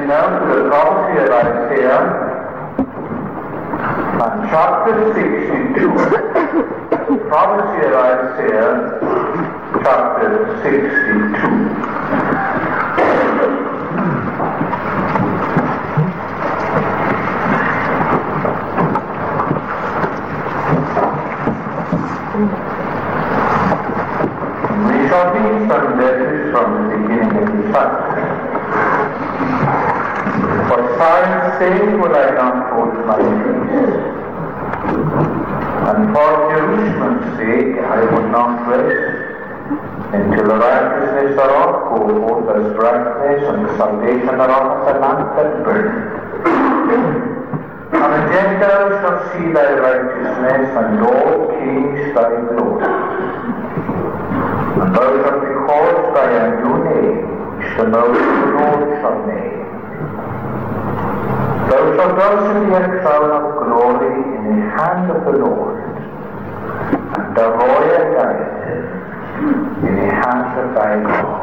turning now to the prophecy of Isaiah and chapter 62. Prophecy of Isaiah, chapter 62. We shall read some verses from the beginning of the chapter. For Zion's sake will I not hold my peace, and for Jerusalem's sake I will not rest, until the righteousness thereof go forth as brightness, and the salvation thereof as a lamp that burneth. And the Gentiles shall see thy righteousness, and all kings thy glory. And thou shalt be called by a new name, which the mouth of the Lord shall name. Thou shalt also be a crown of glory in the hand of the Lord, and a royal diadem in the hand of thy God.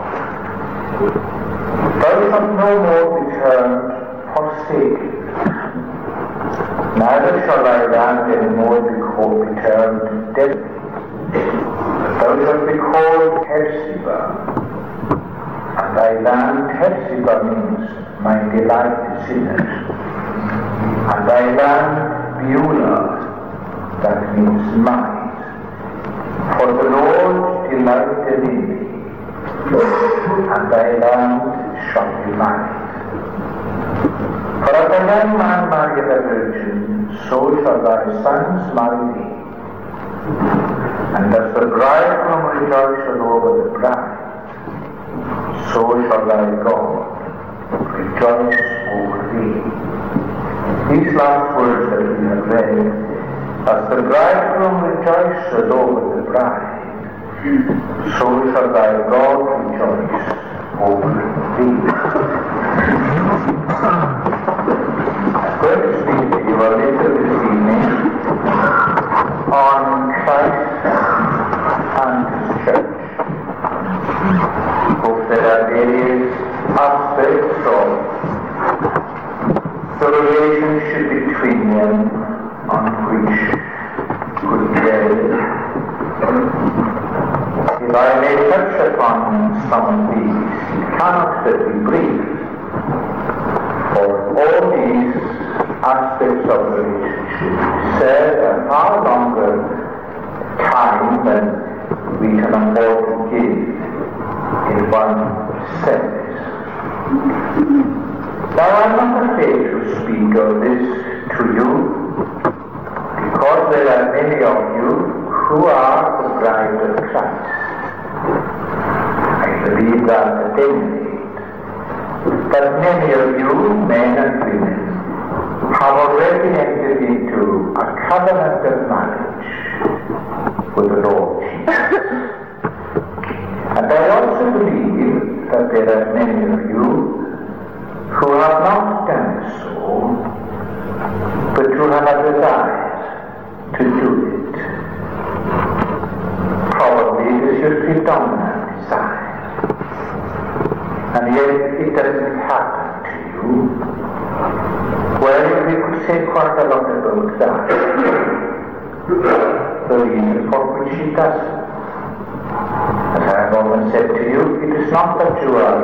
Thou shalt no more be termed forsaken, neither shall thy land any more be termed dead. Thou shalt be called Hephzibah, and thy land Hephzibah means my delight is in it. And thy land Beulah, that means mine. For the Lord delighted in thee, and thy land shall be mine. For as a young man married a virgin, so shall thy sons marry thee. And as the bridegroom rejoiceth over the bride, so shall thy God rejoice over thee. These last words that we have read, as the bridegroom rejoices over the bride, so shall thy God rejoice over thee. I'm going to speak to you a little this evening on Christ and His church. Hope there are various aspects of the relationship between them on which could dwell. If I may touch upon some of these, it cannot be brief, for all these aspects of the relationship serve a far longer time than we can afford to give in one sentence. Now I'm not afraid to speak of this to you, because there are many of you who are the bride of Christ. I believe that at any rate, that many of you, men and women, have already entered into a covenant of marriage with the Lord Jesus. And I also believe that there are many of you who have not done so, but who have a desire to do it. Probably it is your predominant desire, and yet it doesn't happen to you. Well, we could say quite a lot about that. The reason for which it doesn't. As I have often said to you, it is not that you are,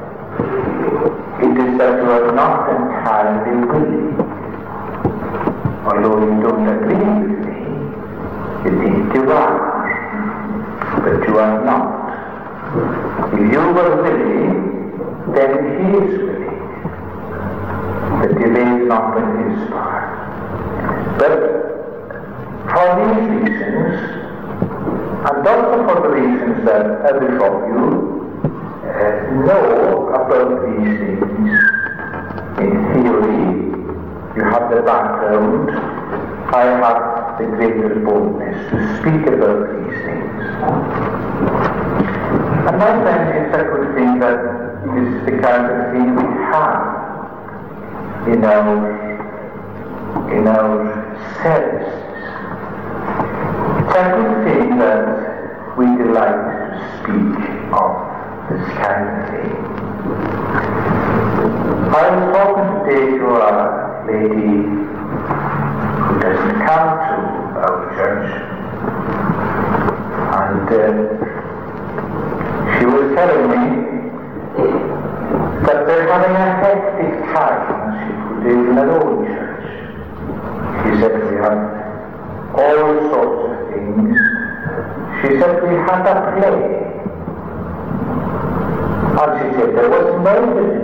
it is that you are not entirely willing. Although you don't agree with me, you think you are, but you are not. If you were willing, then He is willing. The delay is not on His part. But for these reasons, and also for the reasons that others of you know about these things, in theory, you have the background, I have the greater boldness to speak about these things. And my friends, it's a good thing that this is the kind of thing we have in our services. It's a good thing that we delight to speak of this kind of thing. I was talking today to a lady who doesn't come to our church, and she was telling me that they're having a hectic time, as she put it, in their own church. She said we have all sorts of things. She said we had a play. And she said there was murder in it.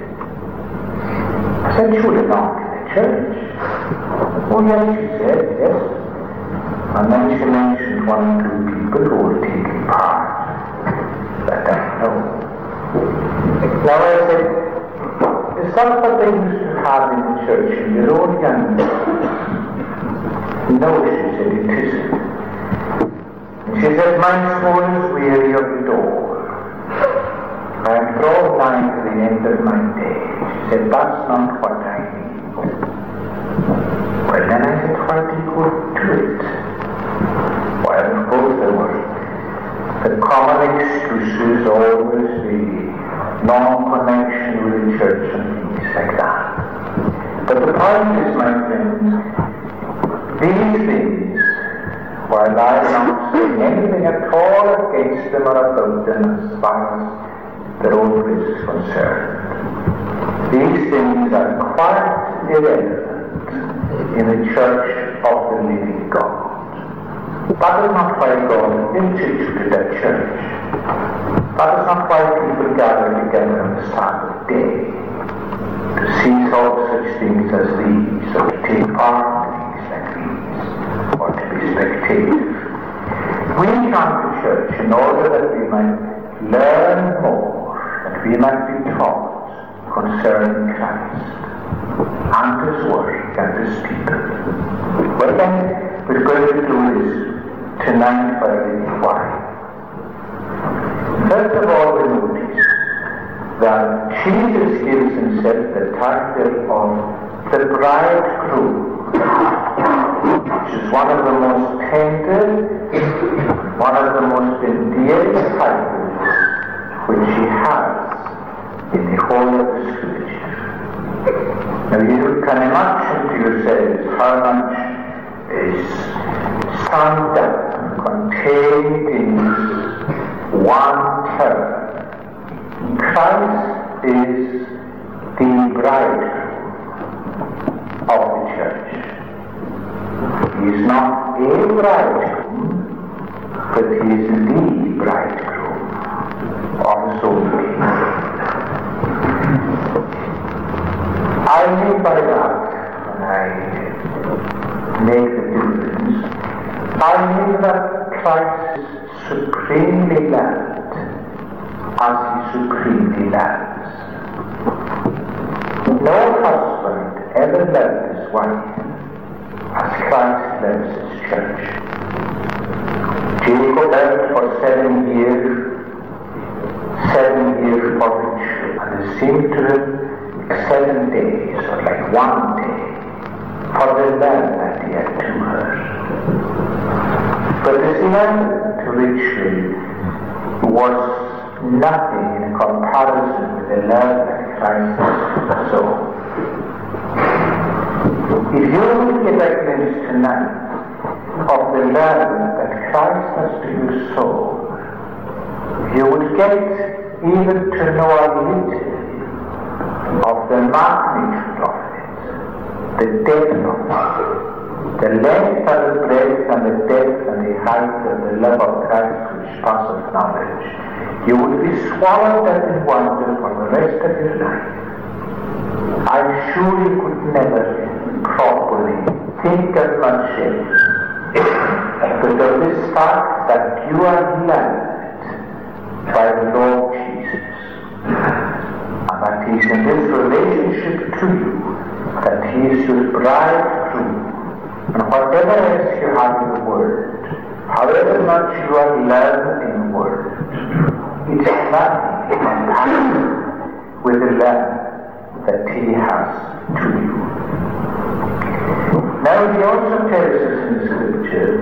I said, surely not in the church. Oh yes, she said, yes. And then she mentioned one or two people who were taking part. But I don't know. Now I said, is that what they used to have in the church in your own young days? No, she said, it isn't. And she said, my soul is weary of it all. I am drawn nigh to the end of my day. She said, that's not what I need. Well, then I said, why do you go to it? Well, of course there were the common excuses, always the non-connection with the church and things like that. But the point is, my friends, these things, while I am not saying anything at all against them or about them as far as their own place is concerned, these things are quite irrelevant in the church of the living God. That is not why God instituted a church. That is not why people gather together on the Sabbath day to see all such things as these, or to take part in things like these, or to be spectators. We come to church in order that we might learn more, that we might be taught concerning Christ and His work and His people. Well then, we're going to do this tonight for a little while. First of all, we notice that Jesus gives Himself the title of the bridegroom, which is one of the most tender, one of the most endearing titles which He has in the whole of the Scripture. Now you can imagine to yourselves how much is summed up and contained in this one term. Christ is the bridegroom of the church. He is not a bridegroom, but He is the bridegroom of His own people. I mean by that, when I make the difference, I mean that Christ is supremely loved as He supremely loves. No husband ever loved his wife as Christ loves His church. Jacob loved for 7 years for which, and it seemed to him 7 days, or like 1 day, for the love that he had to her. But this love to Rachel was nothing in comparison with the love that Christ has so. If you would get a glimpse tonight of the love that Christ has to your soul, you would get even to know a little of the magnitude of it, the depth of it, the length and the breadth and the depth and the height of the love of Christ which passeth knowledge. You would be swallowed up in wonder for the rest of your life. I'm sure you could never properly think of yourself but of this fact that you are loved by the Lord Jesus, and that He is in this relationship to you, that He is your bridegroom, and whatever else you have in the world, however much you are loved in the world, it is nothing compared with the love that He has to you. Now He also tells us in Scripture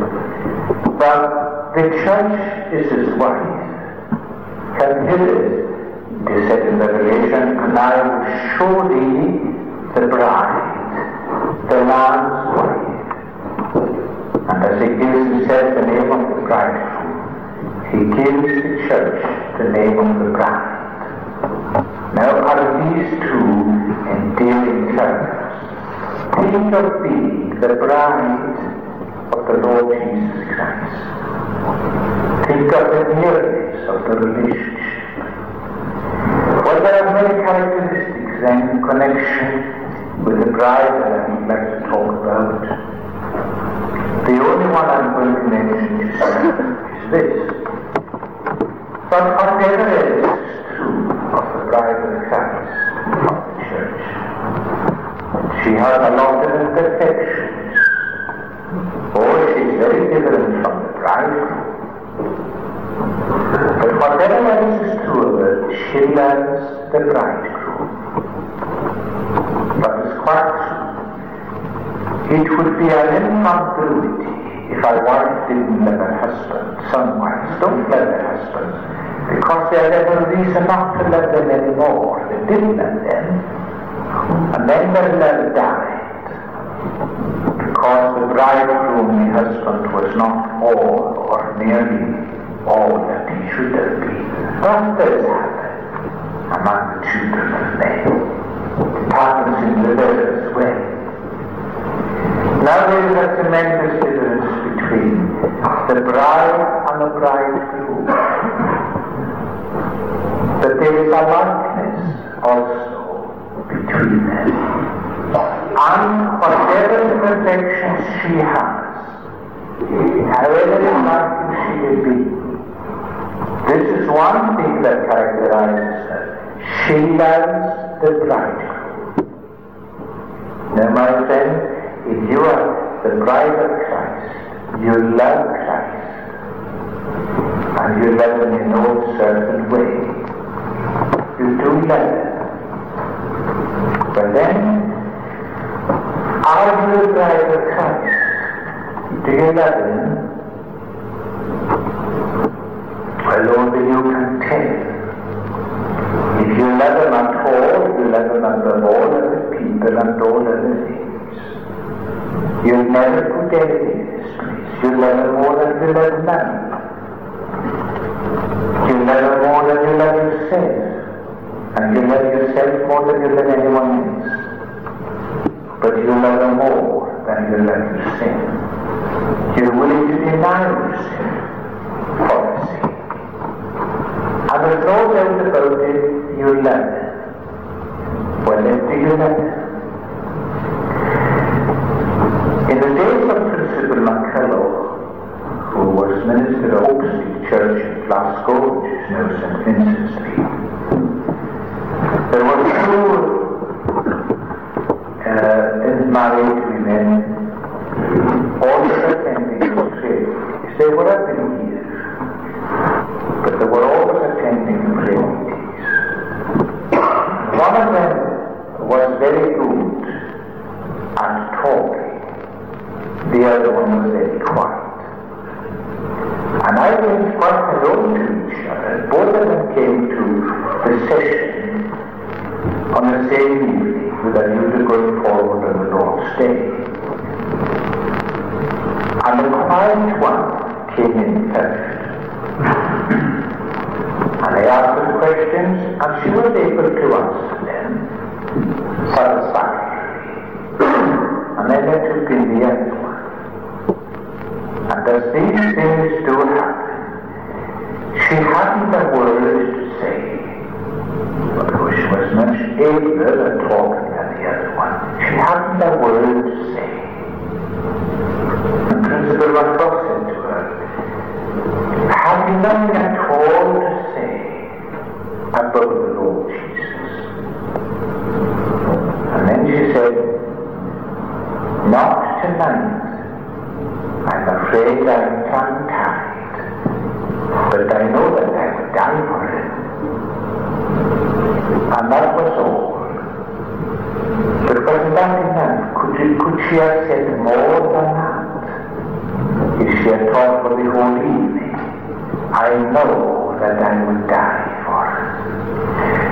that the church is His wife. Consider It is said in Revelation, and I will show thee the bride, the Lamb's wife. And as he gives himself the name of the bridegroom, he gives the church the name of the bride. Now are these two endearing terms. Think of being the bride of the Lord Jesus Christ. Think of the nearness of the relationship. Well, there are many characteristics then in connection with the bride that I would like to talk about. The only one I'm going to mention is this. But whatever is true of the bride of Christ, of the church, she has a lot of imperfections. Oh, she's very different from the bridegroom. But whatever else is true of her, she loves the bridegroom. But it's quite true. It would be an incongruity if a wife didn't love her husband. Some wives don't love their husbands because they have no reason not to love them anymore. They didn't love them, and then their love died because the bridegroom, the husband, was not all or nearly all that he should have been. That does happen among the children of men. It happens in the world as well. Now there is a tremendous difference between the bride and the bridegroom. But there is a likeness also between them. And whatever imperfections she has, however enlightened she may be, this is one thing that characterizes her. She loves the bridegroom. Now, my friend, if you are the bride of Christ, you love Christ, and you love him in no certain way. You do love him. But then, are you the bride of Christ? Do you love him? Well, only you can tell. If you love him at all, you love him above all other people and all other things. You'll never put anything in his place. You love him more than you love man. You love him more than you love yourself. And you love yourself more than you love anyone else. But you love him more than you love yourself. You're willing to deny yourself for his sake. And there's no doubt about it, you love him. Well, then do you love him? In the days of Principal McCulloch, who was minister of Oak Street Church in Glasgow, which is now St. Vincent Street, there were two married women always attending the prayer. They were up in years, but they were always attending the prayer meetings. One of them was very good at talking. The other one was very quiet. And I went quite alone to each other. Both of them came to the session on the same evening with a view to going forward on the Lord's Day. And the quiet one came in first. And I asked her questions, and she was able to answer them satisfactorily. And then I took in the other one. And as these things do happen, she hadn't a word to say. Although she was much abler at talking than the other one, she hadn't a word to say. And Principal McCulloch said to her, have you nothing at all to say about the Lord Jesus? And then she said, not tonight. I'm afraid I'm tongue-tied, but I know that I would die for him. And that was all. But was that enough? Could she have said more than that? If she had talked for the whole evening, I know that I would die for him.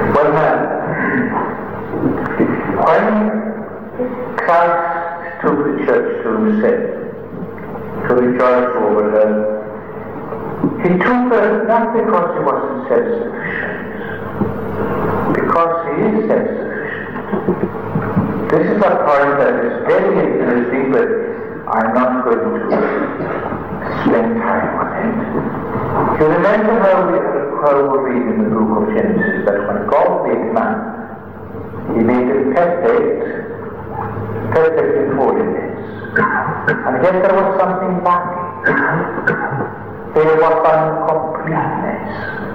When Christ took the church to himself, to rejoice over her, he took her not because he wasn't self-sufficient, because he is self-sufficient. This is a point that is very interesting, but I'm not going to spend time on it. You remember how we read in the book of Genesis that when God made man, he made it perfect in holiness. And yet there was something lacking. There was incompleteness.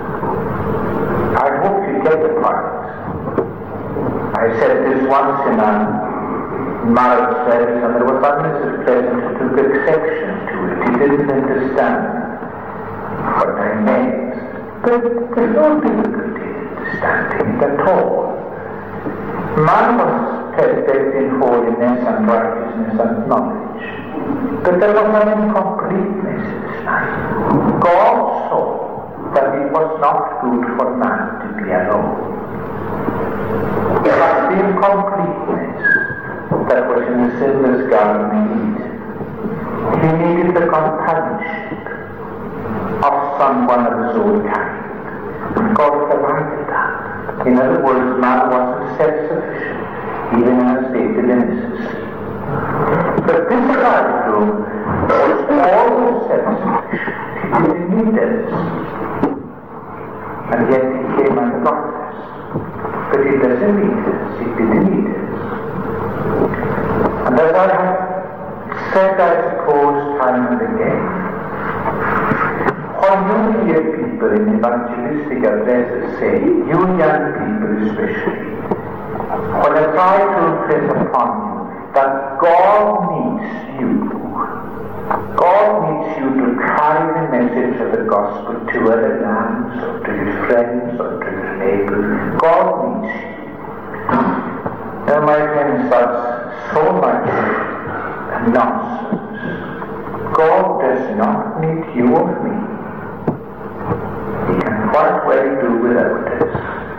I hope you get the point. I said this once in a marriage service, and there was one Mrs. Pleasant who took exception to it. He didn't understand what I meant. But there's no difficulty in understanding it at all. Man was perfect in holiness and righteousness and knowledge. But there was an incompleteness in his life. God saw that it was not good for man to be alone. There was the incompleteness that was in the sinless garden of Eden. He needed the companionship of someone of his own kind. And God provided that. In other words, man wasn't self-sufficient, even in a state of innocency. But this bridegroom was always self-sufficient. He didn't need us. And yet he came and got us. But he doesn't need us. He didn't need us. And as I have said, I suppose, time and again, when you hear people in evangelistic addresses say, you young people especially, when I try to impress upon you that God needs you to carry the message of the gospel to other lands, or to your friends, or to your neighbors, God needs you. Now my friends, that's so much nonsense. God does not need you or me. He can quite well do without us.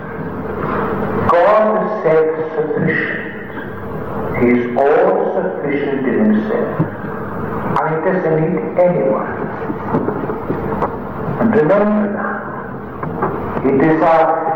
God is self-sufficient. He is all-sufficient in himself. And he doesn't need anyone. And remember that. It is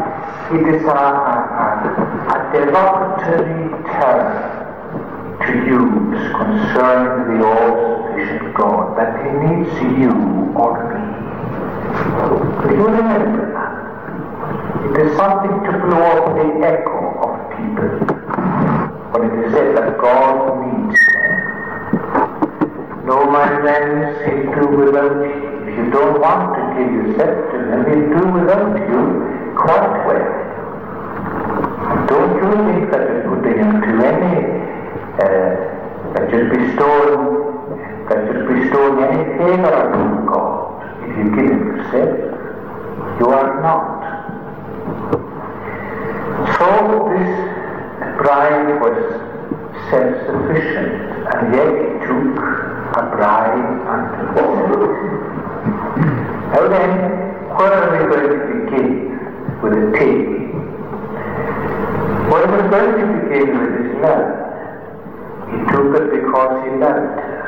a derogatory term to use concerning the all-sufficient God, that he needs you or me. But you remember that. It is something to blow up the echo of people when it is said that God needs them. No, my friends, he'll do without you. If you don't want to give yourself to him, he'll do without you quite well. Don't you think that it would be to any that should bestow any favor upon God. If you give him yourself, you are not. So this bride was self-sufficient, and yet he took a bride unto himself. Now then, where are we going to begin with the tale? Well, we're going to begin with his love. He took it because he loved her.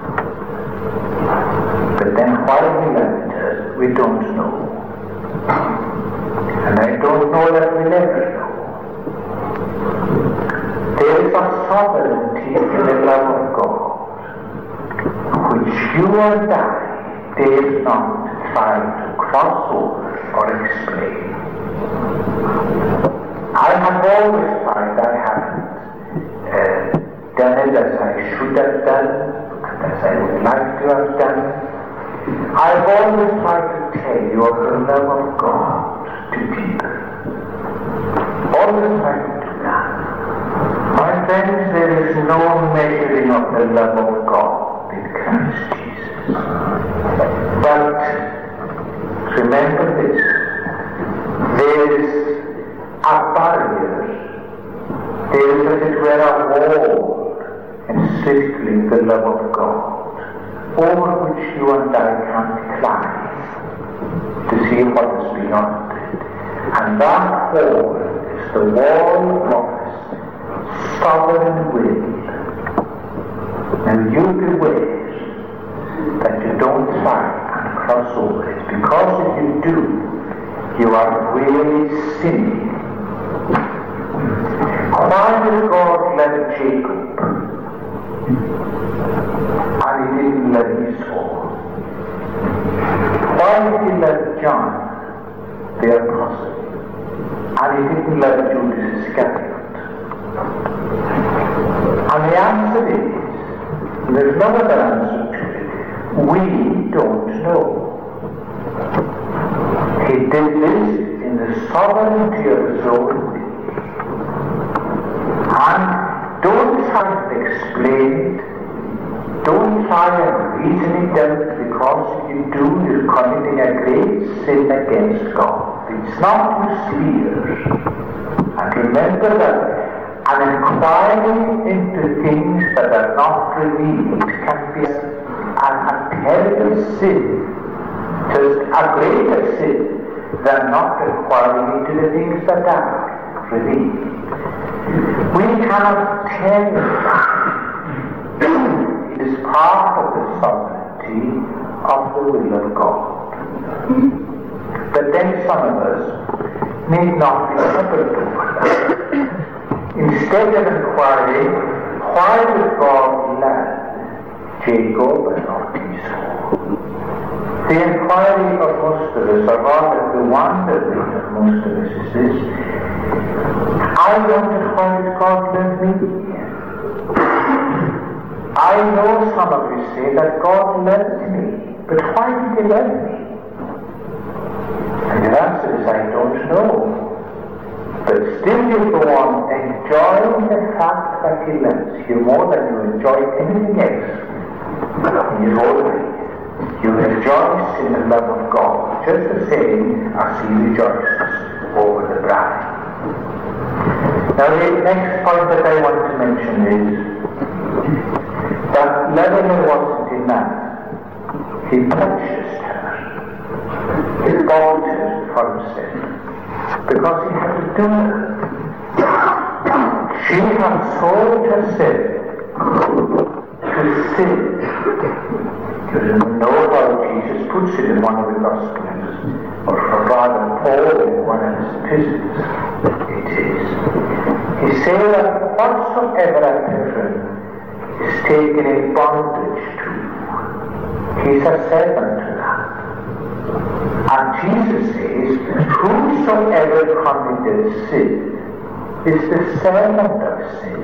But then why he loved her, we don't know. And I don't know that we'll ever know. There is a sovereignty in the love of God, which you and I dare not try to cross over or explain. I have always tried, I haven't done it as I should have done, and as I would like to have done. I've always tried to tell you of the love of God to people. Always tried to do that. My friends, there is no measuring of the love of God in Christ Jesus. But remember this, there is a barrier, there is as it were a wall encircling the love of God, over which you and I can climb to see what is beyond it. And that wall is the wall of sovereign will. Now you beware that you don't try and cross over it, because if you do, you are really sinning. Why did God love Jacob and he didn't love Esau? Why did he love John, the apostle, and he didn't love Judas Iscariot? And the answer is, there's no other answer to it, we don't know. He did this in the sovereignty of his own will. And don't try to explain it, don't try and reason it out, because if you do, you're committing a great sin against God. It's not too severe. And remember that an inquiry into things that are not revealed can be a terrible sin, just a greater sin than not inquiring into the things that are revealed. We cannot tell that. It is part of the sovereignty of the will of God. But then some of us need not be troubled over that. Instead of inquiring, why did God love Jacob and not Esau? The inquiry of most of us, or rather the wonderment of most of us, is this: I wonder why did God love me? I know some of you say that God loved me, but why did he love me? And the answer is, I don't know. But still you go on enjoying the fact that he loves you more than you enjoy anything else in your whole life. You rejoice in the love of God, just the same as he rejoices over the bride. Now the next point that I want to mention is that loving her wasn't enough. He purchased her. He bought her for himself, because he had to do it. She had sold herself to sin. You know how Jesus puts it in one of the Gospels, or rather Paul in one of his epistles. It is. He says that whatsoever a person is taken in bondage to, he's a servant to that. And Jesus says, whosoever committeth sin is the servant of sin.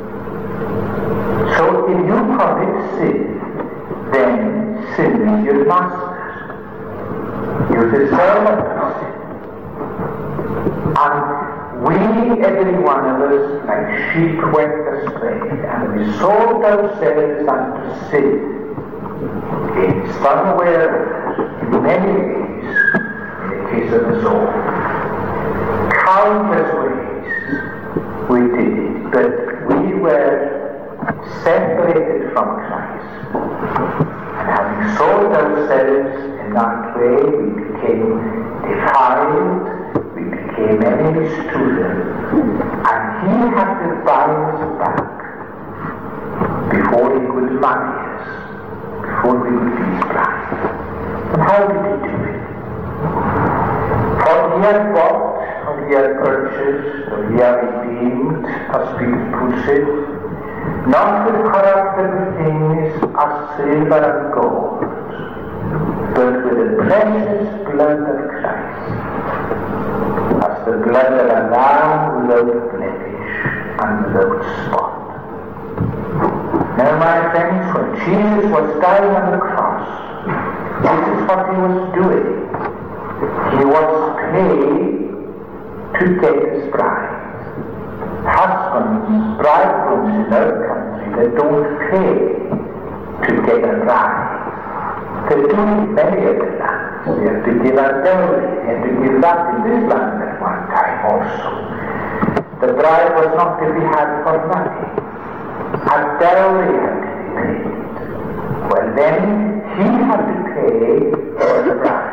So if you commit sin, then sin is your master. You're the servant of sin. And we, every one of us, like sheep went astray, and we sold ourselves unto sin. In some way, in many ways, in the case of us all, countless ways we did it, but we were separated from Christ. And having sold ourselves in that way, we became defiled, we became enemies to them, and he had to buy us back before he could marry us, before we would be his bride. And how did he do it? For he had bought, or he had purchased, or he had redeemed, as Peter puts it, not with corruptible things as silver and gold, but with the precious blood of Christ, as the blood of a lamb without blemish and without spot. Now, my friends, when Jesus was dying on the cross, this is what he was doing. He was paid to get his bride. Husbands, bridegrooms in our country, they don't pay to get a bride. They do in many other lands. They have to give a dowry. They have to give that in this land at one time also. The bride was not to be had for nothing. A dowry had to be paid. Well, then he had to pay for the bride.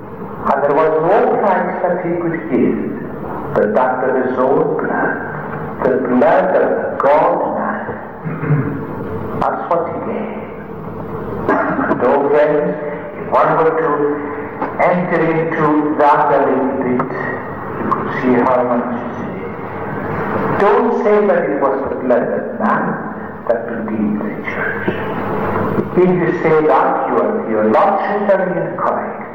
And there was no price that he could give but that of his own blood. the blood of the God-man. That's what he gave. And oh friends, if one were to enter into that a little bit, you could see how much is in it. Don't say that it was the blood of man that redeemed the church. If you say that, you are theologically incorrect.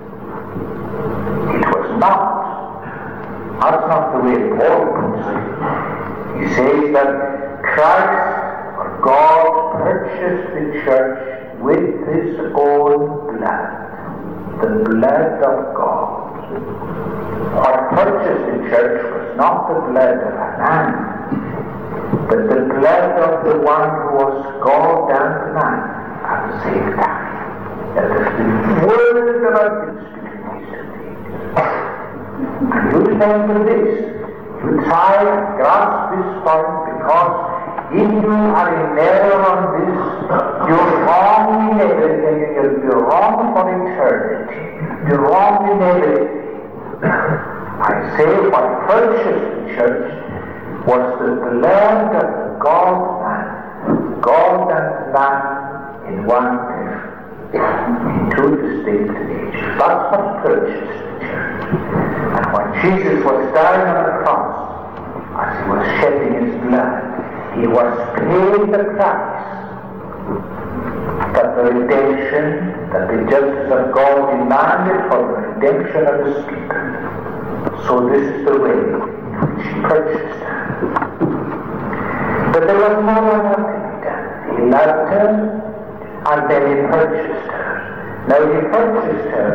It was not. That's not the way Paul puts it. He says that Christ, or God, purchased the church with his own blood, the blood of God. What purchased the church was not the blood of a man, but the blood of the one who was God and man at the same time. That the word that I've been speaking these two things. And you remember this. You try and grasp this point, because if you are in error on this, you're wrong in everything. You're wrong for eternity. You're wrong in everything. I say what purchased the church was the blood of the God-man, God and man in one person, in two distinct natures. That's what purchased the church. And when Jesus was dying on the cross, as he was shedding his blood, he was paying the price that the redemption, that the justice of God demanded for the redemption of his people. So this is the way in which he purchased her. But there was no one else to be done. He loved her, and then he purchased her. Now he purchased her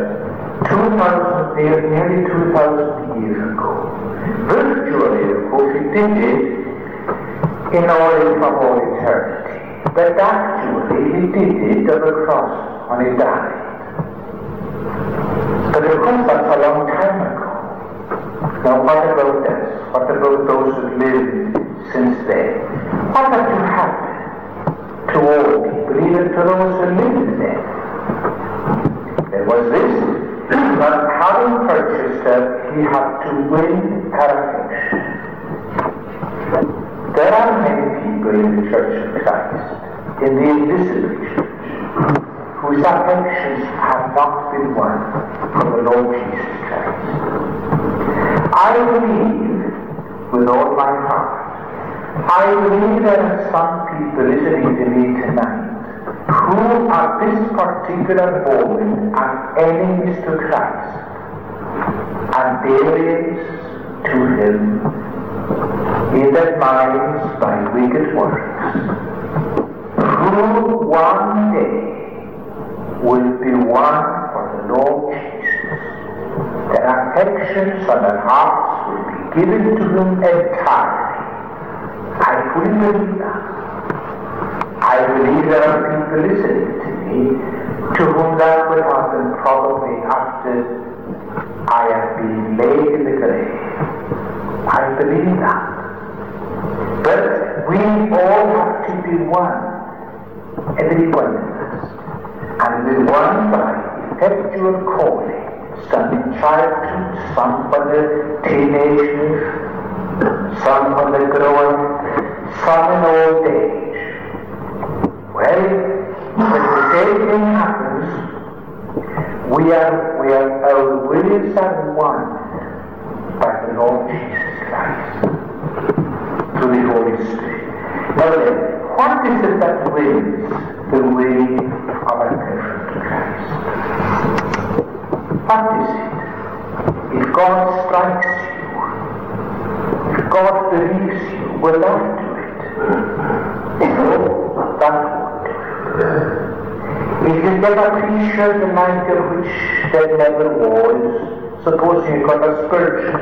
nearly 2,000 years ago. Virtually, of course, he did it in order from all eternity. But actually, he did it on the cross when he died. But of course, that's a long time ago. Now, what about us? What about those who lived since then? What has to happen to all people, even to those who lived then? There was this. But having purchased her, he had to win her affection. There are many people in the Church of Christ, in the invisible church, whose affections have not been won from the Lord Jesus Christ. I believe with all my heart, I believe there are some people listening to me tonight who at this particular moment are enemies to Christ and aliens to him in their minds by wicked works, who one day will be won for the Lord Jesus. Their affections and their hearts will be given to him entirely. I fully believe that. I believe there are people listening to me to whom that will happen probably after I have been laid in the grave. I believe that. But we all have to be one, every one of us, and be one by effectual calling, some in childhood, some for the teenagers, some for the growing, some in old age. Well, when the same thing happens, our wills are one by the Lord Jesus Christ through the Holy Spirit. Now then, what is it that wins the way of a person to Christ? What is it? If God strikes you, if God believes you, will that do it? No, that won't do it. If you get a t-shirt the night of which there never was, suppose you got a spurgeon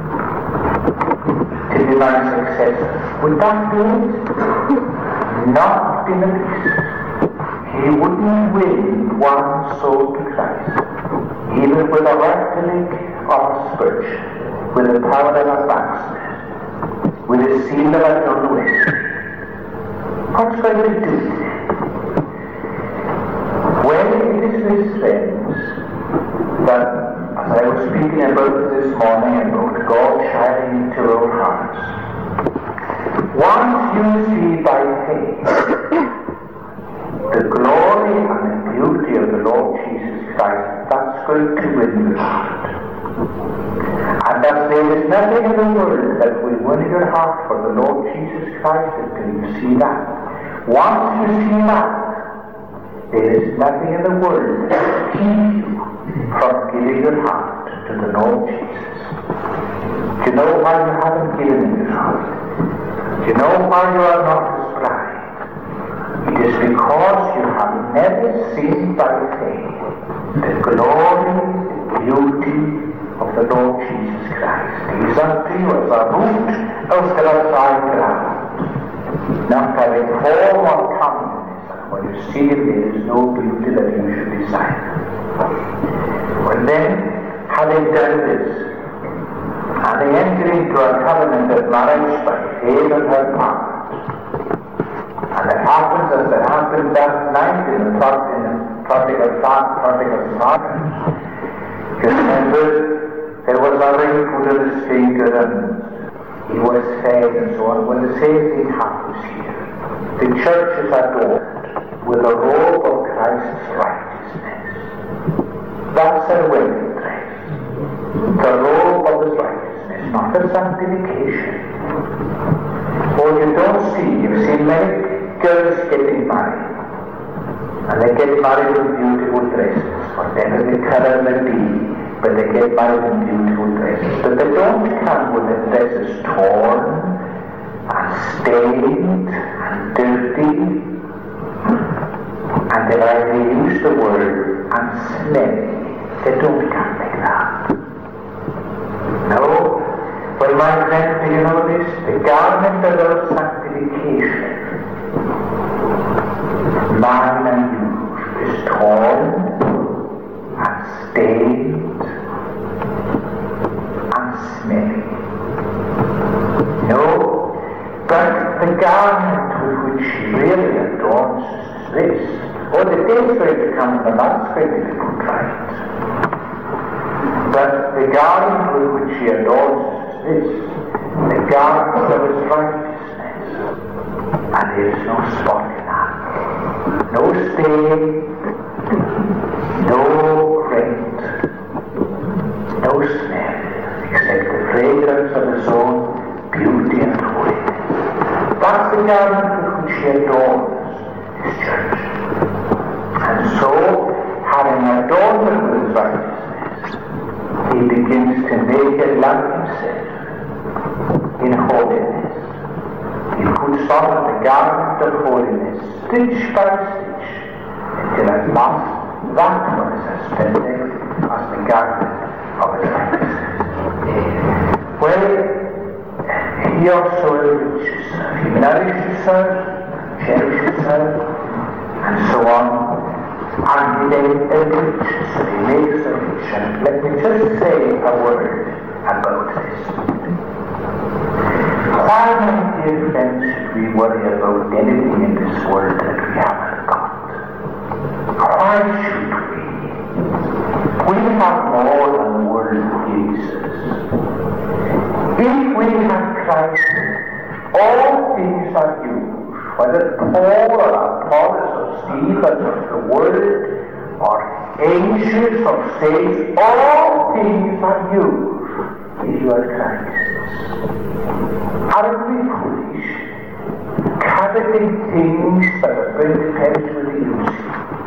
to be my successor, would that do it? Not in the least. He wouldn't win one soul to Christ, even with a rattling of a spurgeon, with the power of a backsmith, with the seal of a John Wesley. What's going to do today? Well, it is this, friends, that as I was speaking about this morning about God shining into our hearts, Once you see by faith the glory and the beauty of the Lord Jesus Christ, that's going to win your heart. And that there is nothing in the world that will win your heart for the Lord Jesus Christ until you see that. Once you see that, there is nothing in the world that will keep you from giving your heart to the Lord Jesus. Do you know why you haven't given your heart? Do you know why you are not his bride? It is because you have never seen by faith the glory, the beauty of the Lord Jesus Christ. He is unto you as a root of the dry ground, not having form or comeliness, and when you see it, there is no beauty that you should desire. Well then, having done this, and they enter into a covenant of marriage by faith on her part, and it happens as it happened that night in the prodigal son. You remember, there was a ring put on his finger and he was fed and so on. Well, the same thing happens here. The church is adorned with a robe of Christ's righteousness. That's a wedding dress. The robe of his righteousness, not the sanctification. Oh, you don't see, you've seen many girls getting married. And they get married in beautiful dresses, whatever the color may be, but they get married in beautiful dresses. But they don't come with the dresses torn and stained and dirty, and they use the word and smelly. They don't come like that. No. Well, my friend, do you know this? The garment of our sanctification, mine and yours, is torn and stained and smelly. No, but the garment with which she really adorns is this. Oh, the day is going to come and the night's going to be put right. But the garment with which she adorns is this, the garment of his righteousness, and there is no spot in that. No stain, no rent, no smell, except the fragrance of his own beauty and holiness. That's the garment with which he adorns his church. And so, having adorned her with his righteousness, he begins to make it like himself in holiness. He puts on the garment of holiness, stitch by stitch, until at last that one is as splendid as the garment of his righteousness. Well, he also enriches her. He nourishes her, cherishes her, and so on. And he then enriches her, he makes her rich. And let me just say a word about this. Why, my dear friends, should we worry about anything in this world that we haven't got? Why should we? We have more than the world gives us. If we have Christ, all things are yours, whether Paul or Apollos or Stephen or the Word or angels or saints, all things are yours if you are Christ. Aren't we foolish, coveting things that are going to perish with the use?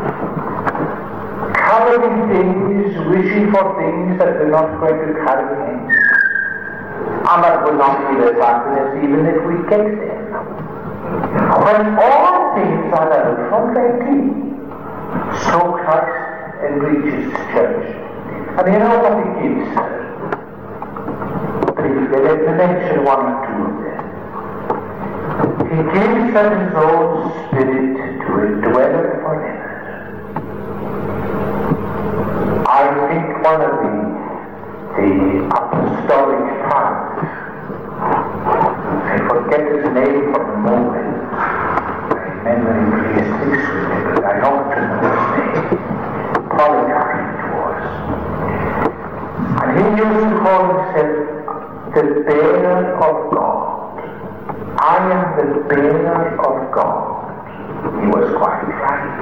Coveting things, wishing for things that are not going to carry hence, and that will not be as happiness even if we get there. When all things are out from their teeth, so Christ enriches the church. And you know what he gives her? Let me mention one or two of them. He gives her his own spirit to indwell it forever. I think one of the apostolic fathers, I forget his name for the moment, my memory plays tricks with me, but I ought to know his name. Polycarp it was. And he used to call himself the bearer of God. I am the the bearer of God. He was quite right.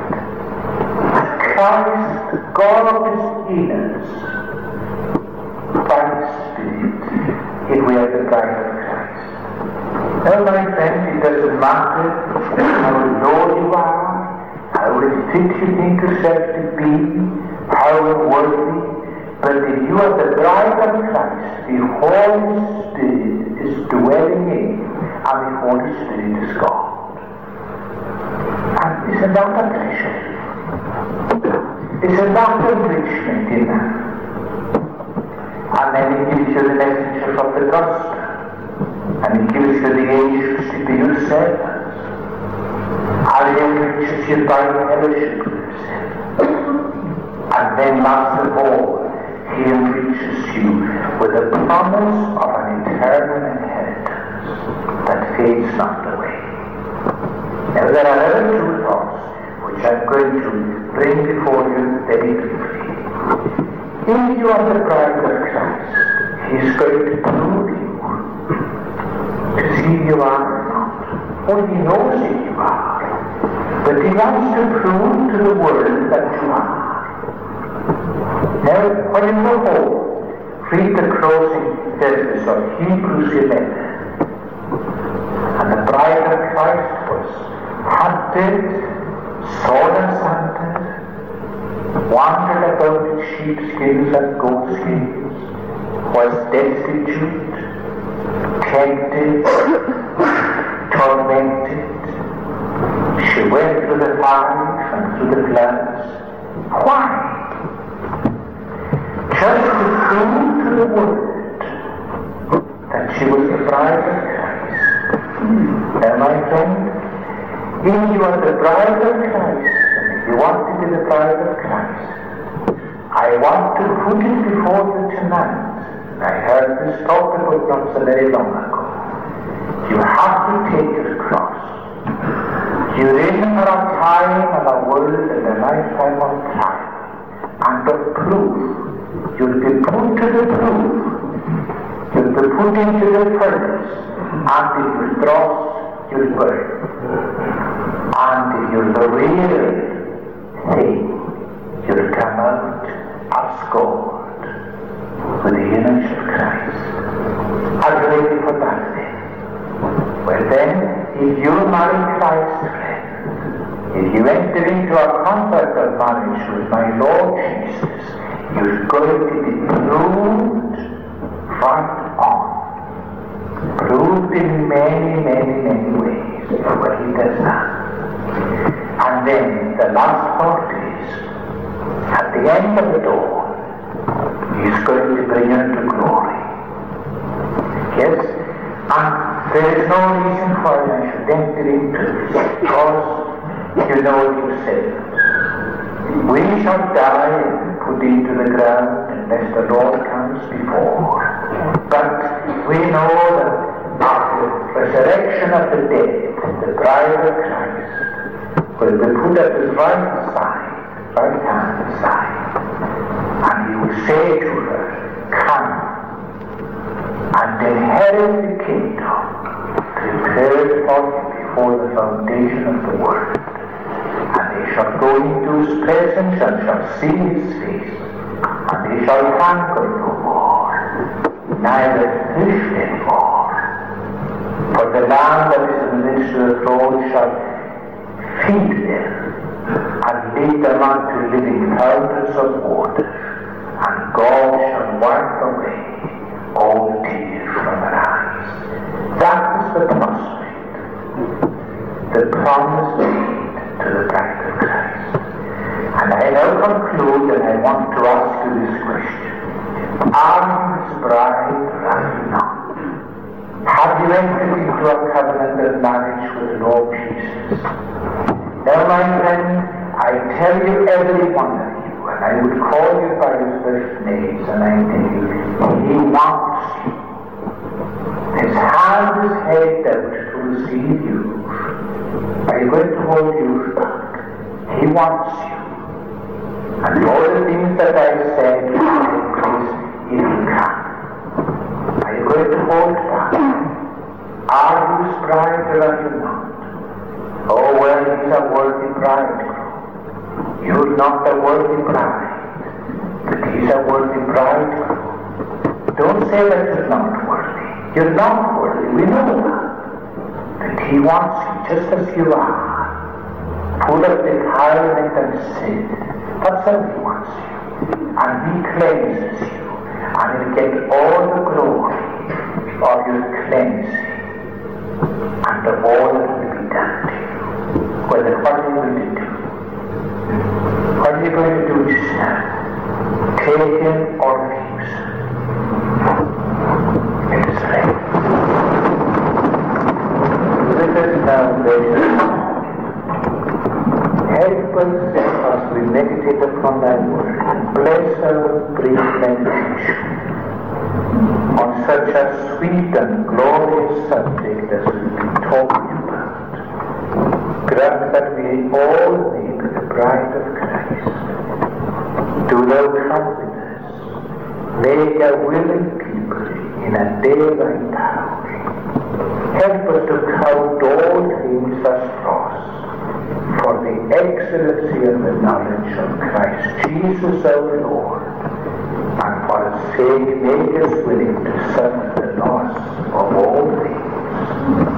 Christ, God is in us by His Spirit, if we are the bride of Christ. Now, my friend, it doesn't matter how low you are, how restricted you think yourself to be, how unworthy, but if you are the bride of Christ, the Holy Spirit is dwelling in, and the Holy Spirit is God. And isn't that a pleasure? Isn't that enrichment in that? And then He gives you the messengers of the gospel, and He gives you the angels to be your servants, and He enriches you by fellowship with Himself. And then, last of all, He enriches you with the promise of an eternal inheritance that fades not away. Now, there are other two thoughts which I'm going to bring before you very briefly. If you are the bride of Christ, He is going to prove you to see if you are or not. Or He knows if you are. But He wants to prove to the world that you are. Now, when you go home, read the closing verses of Hebrews 11. And the bride of Christ was hunted, sold asunder, wandered about in sheepskins and goatskins, was destitute, tempted, tormented. She went through the fires and through the floods. Why? Just to prove to the world that she was the bride of Christ. Now, my friend, if you are the bride of Christ, and if you want to be the bride of Christ, I want to put it before you tonight. I heard this talked about not so very long ago. You have to take your cross. You're in for a time and a world and a lifetime of trial and of proof. You'll be put to the proof. You'll be put into the furnace, and if you cross, you'll burn. And if you're the real thing, you'll come out as gold with the image of Christ. Are you ready for that then? Well then, if you marry Christ, friend, if you enter into a contract of marriage with my Lord Jesus, you're going to be proved right on. Proved in many, many, many ways. But He does that. And then the last part is, at the end of it all, He's going to bring you to glory. Yes? And there is no reason why I should enter into this, because you know what you said. We shall die and put into the ground unless the Lord comes before. But we know that after the resurrection of the dead, the bride of Christ will be put at His right hand side, and He will say to her, come and inherit the kingdom prepared for you before the foundation of the world. And they shall go into His presence and shall see His face, and they shall hunger no more, neither thirst anymore. For the Lamb that is in the midst of the throne shall feed them, and lead them unto living fountains of water, and God shall wipe away all tears from their eyes. That is the prospect, the promise made to the bride of Christ. And I now conclude, and I want to ask you this question. Are you His bride or are you not? Have you entered into a covenant of marriage with the Lord Jesus? Now, my friend, I tell you, every one of you, and I would call you by your first names, and I tell you, He wants you. His hand is held out to receive you. Are you going to hold you back? He wants you. And all the things that I said will take place if you can. Are you going to hold back? Are you His bride or are you not? Oh, well, he's a worthy bridegroom. You're not a worthy bride, but he's a worthy bridegroom. Don't say that you're not worthy. You're not worthy, we know that. But he wants you just as you are, full of defilement and sin. That's how he wants you. And he cleanses you, and he'll get all the glory of your cleansing, and of all that will be done to you. Well, then what are you going to do? What are you going to do just now? Take him or refuse him? Let us pray. Let us now pray. Help us as we meditate upon thy word, and bless our brief meditation on such a sweet and glorious subject as we've been talking about. Grant that we all may be the bride of Christ. Do thou come with us. Make a willing people in a day like ours. Help us to count all things as lost for the excellency of the knowledge of Christ Jesus our Lord, and for his sake make us willing to suffer the loss of all things.